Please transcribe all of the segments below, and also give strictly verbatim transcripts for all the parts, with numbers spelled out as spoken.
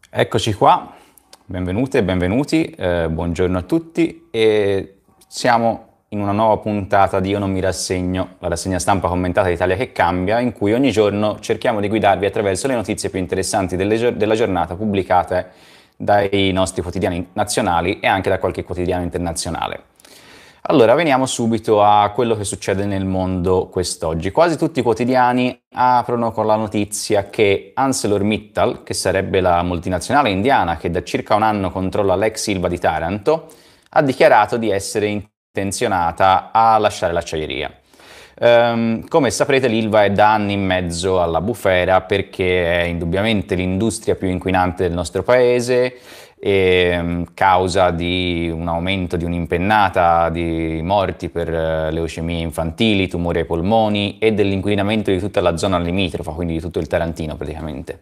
Eccoci qua, benvenute e benvenuti, eh, buongiorno a tutti e siamo in una nuova puntata di Io non mi rassegno, la rassegna stampa commentata d'Italia che cambia, in cui ogni giorno cerchiamo di guidarvi attraverso le notizie più interessanti delle, della giornata pubblicate dai nostri quotidiani nazionali e anche da qualche quotidiano internazionale. Allora, veniamo subito a quello che succede nel mondo quest'oggi. Quasi tutti i quotidiani aprono con la notizia che ArcelorMittal, che sarebbe la multinazionale indiana che da circa un anno controlla l'ex Ilva di Taranto, ha dichiarato di essere intenzionata a lasciare l'acciaieria. Um, come saprete, l'Ilva è da anni in mezzo alla bufera perché è indubbiamente l'industria più inquinante del nostro paese, e causa di un aumento di un'impennata di morti per leucemie infantili, tumori ai polmoni e dell'inquinamento di tutta la zona limitrofa, quindi di tutto il Tarantino praticamente.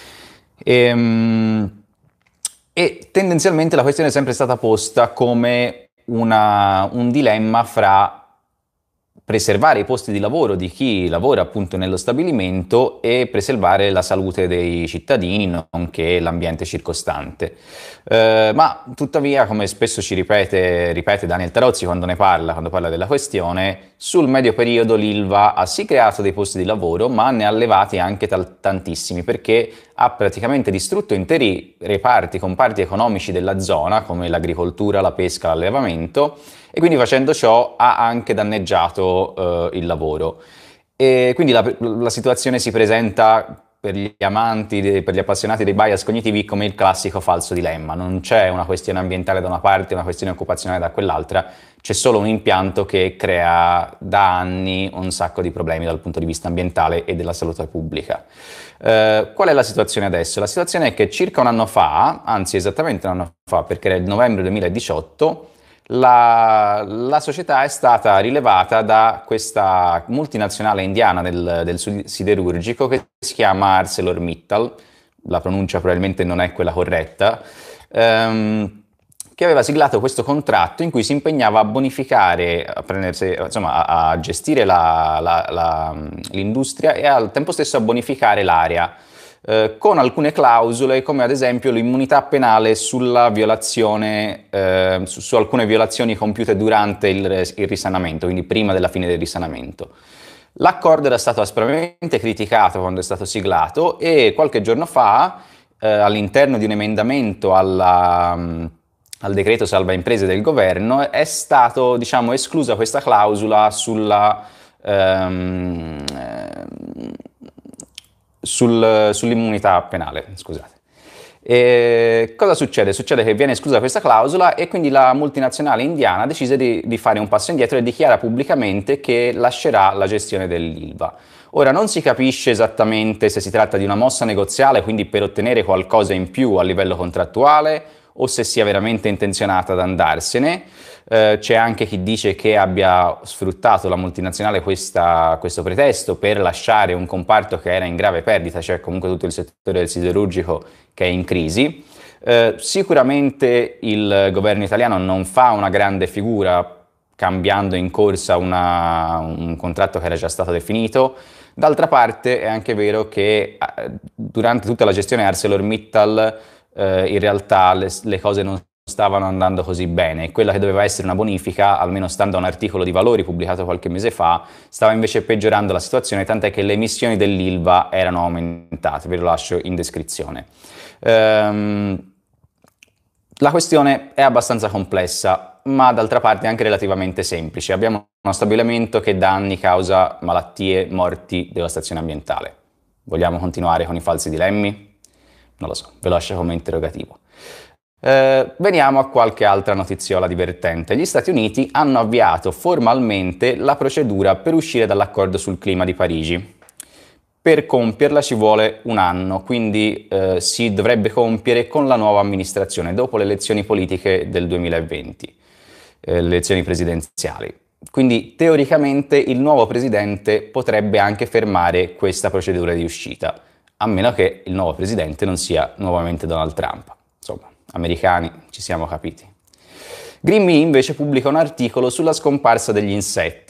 E, e tendenzialmente la questione è sempre stata posta come una, un dilemma fra preservare i posti di lavoro di chi lavora appunto nello stabilimento e preservare la salute dei cittadini, nonché l'ambiente circostante. Eh, ma tuttavia, come spesso ci ripete, ripete Daniel Tarozzi quando ne parla, quando parla della questione, sul medio periodo l'Ilva ha sì creato dei posti di lavoro, ma ne ha levati anche tal- tantissimi, perché ha praticamente distrutto interi reparti, comparti economici della zona, come l'agricoltura, la pesca, l'allevamento, e quindi facendo ciò ha anche danneggiato eh, il lavoro. E quindi la, la situazione si presenta per gli amanti, de, per gli appassionati dei bias cognitivi come il classico falso dilemma. Non c'è una questione ambientale da una parte e una questione occupazionale da quell'altra, c'è solo un impianto che crea da anni un sacco di problemi dal punto di vista ambientale e della salute pubblica. Eh, qual è la situazione adesso? La situazione è che circa un anno fa, anzi esattamente un anno fa, perché era il novembre duemiladiciotto, La, la società è stata rilevata da questa multinazionale indiana del, del siderurgico che si chiama ArcelorMittal, la pronuncia probabilmente non è quella corretta, ehm, che aveva siglato questo contratto in cui si impegnava a bonificare, a prendersi, insomma, a, a gestire la, la, la, l'industria e al tempo stesso a bonificare l'area. Eh, con alcune clausole come ad esempio l'immunità penale sulla violazione, eh, su, su alcune violazioni compiute durante il, il risanamento, quindi prima della fine del risanamento. L'accordo era stato aspramente criticato quando è stato siglato e qualche giorno fa, eh, all'interno di un emendamento alla, al decreto salva imprese del governo, è stato, diciamo, esclusa questa clausola sulla ehm, Sul, sull'immunità penale, scusate. E cosa succede? Succede che viene esclusa questa clausola e quindi la multinazionale indiana decide di, di fare un passo indietro e dichiara pubblicamente che lascerà la gestione dell'Ilva. Ora non si capisce esattamente se si tratta di una mossa negoziale, quindi per ottenere qualcosa in più a livello contrattuale, o se sia veramente intenzionata ad andarsene. Eh, c'è anche chi dice che abbia sfruttato la multinazionale questa, questo pretesto per lasciare un comparto che era in grave perdita, cioè comunque tutto il settore del siderurgico che è in crisi. Eh, sicuramente il governo italiano non fa una grande figura cambiando in corsa una, un contratto che era già stato definito. D'altra parte è anche vero che eh, durante tutta la gestione ArcelorMittal eh, in realtà le, le cose non stavano andando così bene. Quella che doveva essere una bonifica, almeno stando a un articolo di Valori pubblicato qualche mese fa, stava invece peggiorando la situazione, tant'è che le emissioni dell'Ilva erano aumentate. Ve lo lascio in descrizione. Ehm, la questione è abbastanza complessa, ma d'altra parte anche relativamente semplice. Abbiamo uno stabilimento che da anni causa malattie, morti, devastazione ambientale. Vogliamo continuare con i falsi dilemmi? Non lo so, ve lo lascio come interrogativo. Eh, veniamo a qualche altra notiziola divertente. Gli Stati Uniti hanno avviato formalmente la procedura per uscire dall'accordo sul clima di Parigi. Per compierla ci vuole un anno, quindi eh, si dovrebbe compiere con la nuova amministrazione, dopo le elezioni politiche del duemilaventi, eh, le elezioni presidenziali. Quindi teoricamente il nuovo presidente potrebbe anche fermare questa procedura di uscita, a meno che il nuovo presidente non sia nuovamente Donald Trump. Insomma, americani, ci siamo capiti. Green Me invece pubblica un articolo sulla scomparsa degli insetti.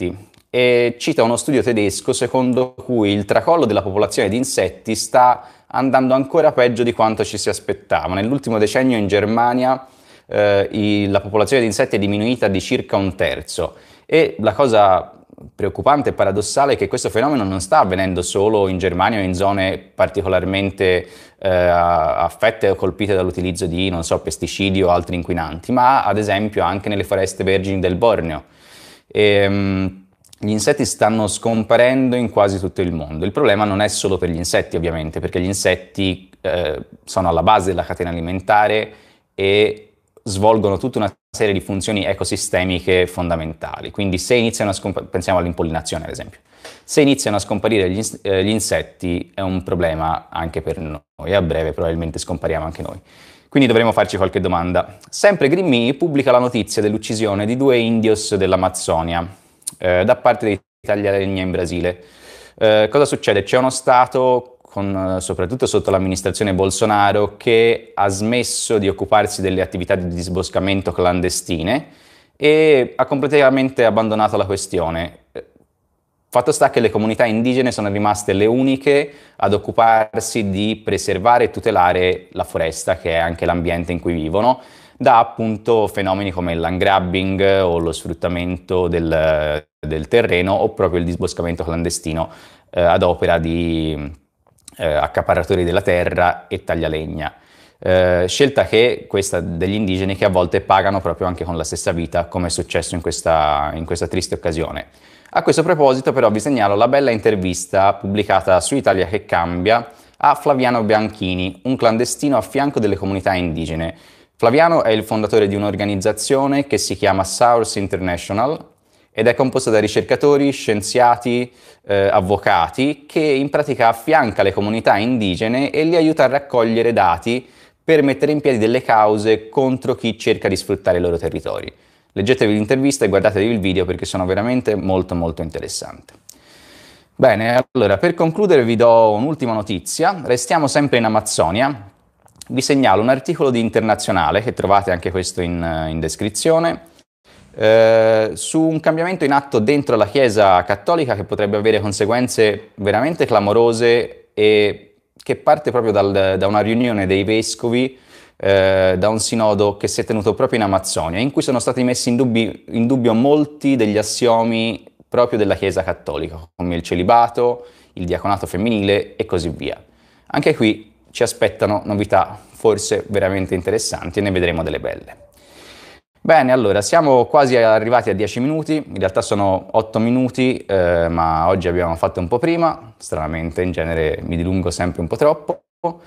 e cita uno studio tedesco secondo cui il tracollo della popolazione di insetti sta andando ancora peggio di quanto ci si aspettava. Nell'ultimo decennio in Germania eh, i, la popolazione di insetti è diminuita di circa un terzo, e la cosa preoccupante e paradossale è che questo fenomeno non sta avvenendo solo in Germania o in zone particolarmente eh, affette o colpite dall'utilizzo di, non so, pesticidi o altri inquinanti, ma ad esempio anche nelle foreste vergini del Borneo. E, um, gli insetti stanno scomparendo in quasi tutto il mondo. Il problema non è solo per gli insetti, ovviamente, perché gli insetti eh, sono alla base della catena alimentare e svolgono tutta una serie di funzioni ecosistemiche fondamentali. Quindi se iniziano a scomparire, pensiamo all'impollinazione ad esempio, se iniziano a scomparire gli, eh, gli insetti è un problema anche per noi, e a breve probabilmente scompariamo anche noi. Quindi dovremo farci qualche domanda. Sempre GreenMe pubblica la notizia dell'uccisione di due indios dell'Amazzonia eh, da parte dei taglialegna in Brasile. Eh, cosa succede? C'è uno stato, con, soprattutto sotto l'amministrazione Bolsonaro, che ha smesso di occuparsi delle attività di disboscamento clandestine e ha completamente abbandonato la questione. Fatto sta che le comunità indigene sono rimaste le uniche ad occuparsi di preservare e tutelare la foresta, che è anche l'ambiente in cui vivono, da appunto fenomeni come il land grabbing o lo sfruttamento del, del terreno, o proprio il disboscamento clandestino eh, ad opera di eh, accaparratori della terra e taglialegna. Eh, scelta che questa degli indigeni, che a volte pagano proprio anche con la stessa vita, come è successo in questa, in questa triste occasione. A questo proposito però vi segnalo la bella intervista pubblicata su Italia che Cambia a Flaviano Bianchini, un clandestino a fianco delle comunità indigene. Flaviano è il fondatore di un'organizzazione che si chiama Source International ed è composta da ricercatori, scienziati, eh, avvocati, che in pratica affianca le comunità indigene e li aiuta a raccogliere dati per mettere in piedi delle cause contro chi cerca di sfruttare i loro territori. Leggetevi l'intervista e guardatevi il video perché sono veramente molto molto interessanti. Bene, allora per concludere vi do un'ultima notizia. Restiamo sempre in Amazzonia. Vi segnalo un articolo di Internazionale, che trovate anche questo in, in descrizione, eh, su un cambiamento in atto dentro la Chiesa cattolica che potrebbe avere conseguenze veramente clamorose e che parte proprio dal, da una riunione dei vescovi, eh, da un sinodo che si è tenuto proprio in Amazzonia, in cui sono stati messi in, dubbi, in dubbio molti degli assiomi proprio della Chiesa cattolica, come il celibato, il diaconato femminile e così via. Anche qui ci aspettano novità forse veramente interessanti e ne vedremo delle belle. Bene, allora siamo quasi arrivati a dieci minuti, in realtà sono otto minuti, eh, ma oggi abbiamo fatto un po' prima, stranamente in genere mi dilungo sempre un po' troppo.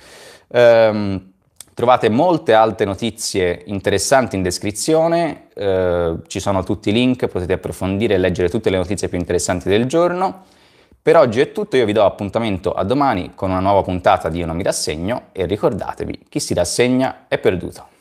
Um, trovate molte altre notizie interessanti in descrizione, eh, ci sono tutti i link, potete approfondire e leggere tutte le notizie più interessanti del giorno. Per oggi è tutto, io vi do appuntamento a domani con una nuova puntata di Io non mi rassegno e ricordatevi, chi si rassegna è perduto.